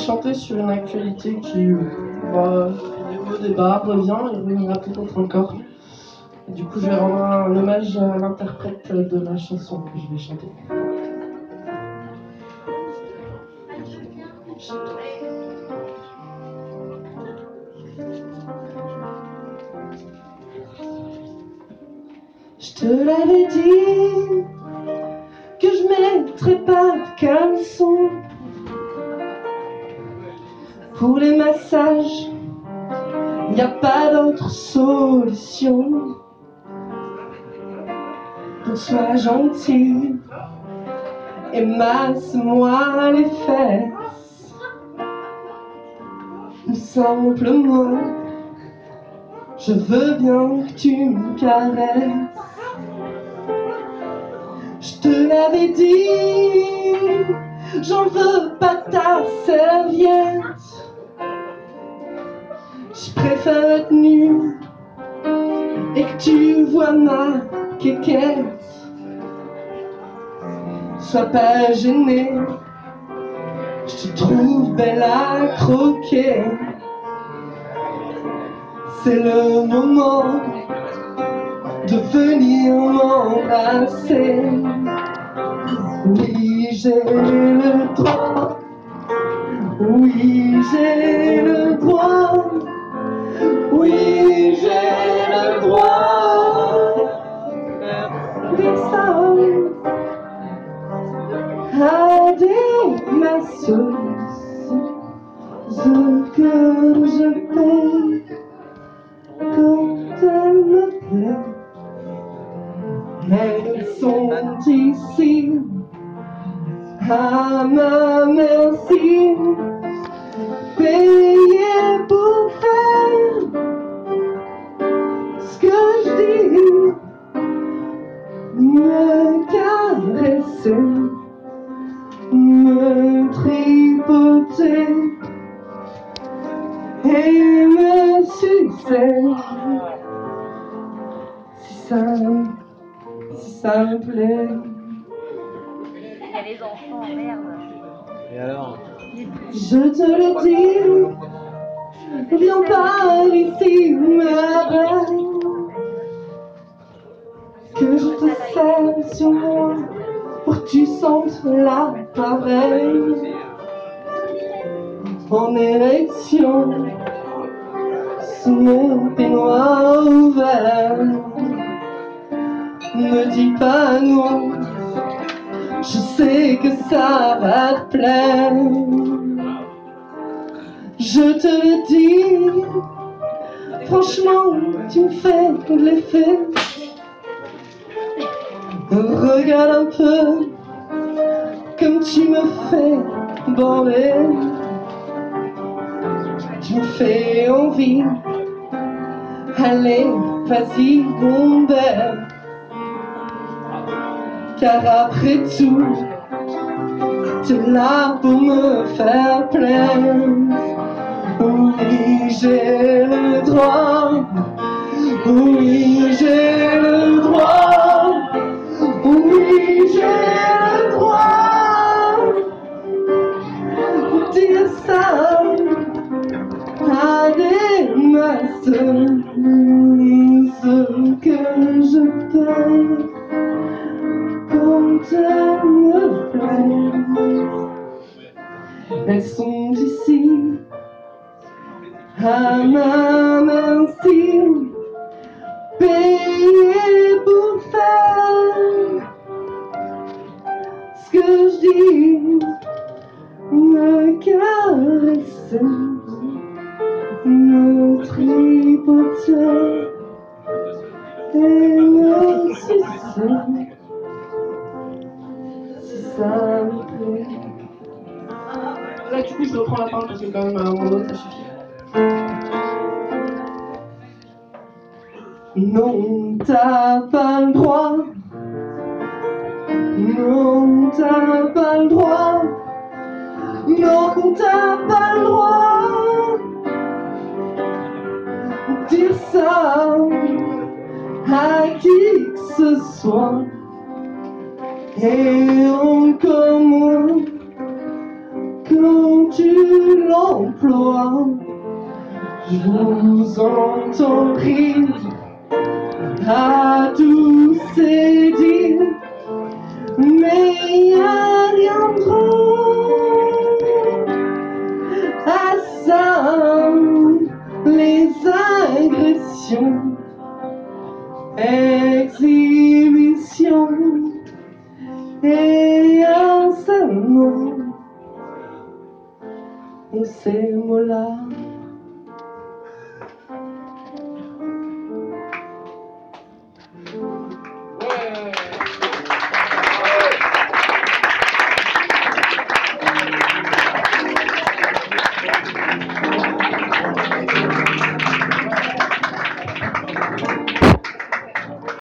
chanter sur une actualité qui va au débat, revient et reviendra peut-être encore. Et du coup, je vais rendre un hommage à l'interprète de la chanson que je vais chanter. Je te l'avais dit que je mettrais pas de caleçon pour les massages. Y a pas d'autre solution. Donc sois gentil et masse-moi les fesses. Simplement, je veux bien que tu me caresses. Je te l'avais dit, j'en veux pas ta serviette. Je préfère être nue et que tu vois ma quéquette. Sois pas gêné, je te trouve belle à croquer. C'est le moment de venir m'embrasser. Oui, j'ai le droit. Oui, j'ai le droit. Oui, j'ai le droit. Des sommes à des masseuses que je paye quand elles me plaisent. Elles sont ici à ma merci, payées pour faire ce que je dis, me caresser, me tripoter et me sucer. Si ça me plaît. Il y a les enfants, merde. Et alors? Je te le dis, viens par ici, ma belle. Que je te serre sur moi pour que tu sentes la pareille. En érection, sous mon peignoir ouvert. Ne dis pas non, je sais que ça va te plaire. Je te le dis, franchement, tu me fais de l'effet. Regarde un peu comme tu me fais bander. Tu me fais envie. Allez, vas-y, bombère. Car après tout, t'es là pour me faire plaire. Oui, j'ai le droit. Oui, j'ai le droit. Oui, j'ai le droit. Dire ça à des masseuses que je paye quand elles me plaisent. Elles sont ici à ma merci, payées pour faire ce que je dis, me caresser, me tripoter et me sucer. Si ça me plaît. Là, du coup, je reprends la parole parce que quand même, à un moment donné, ça suffit. Non, t'as pas le droit. Non, t'as pas le droit. Non, t'as pas le droit. Dire ça à qui que ce soit. Et encore moins quand tu l'emploies. Je vous entends rire à tous ces dires, mais y a rien de drôle à ça. Les agressions, exhibitions et un seul mot, ou ces mots-là.